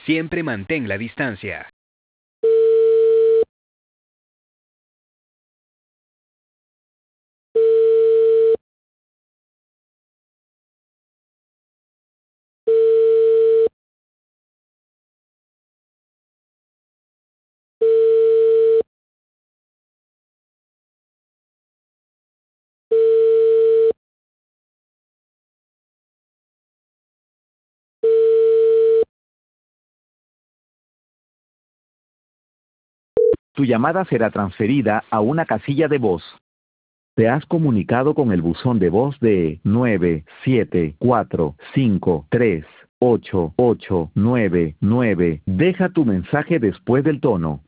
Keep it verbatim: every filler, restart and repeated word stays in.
Siempre mantén la distancia. Tu llamada será transferida a una casilla de voz. Te has comunicado con el buzón de voz de nueve siete cuatro cinco tres ocho ocho nueve nueve. Deja tu mensaje después del tono.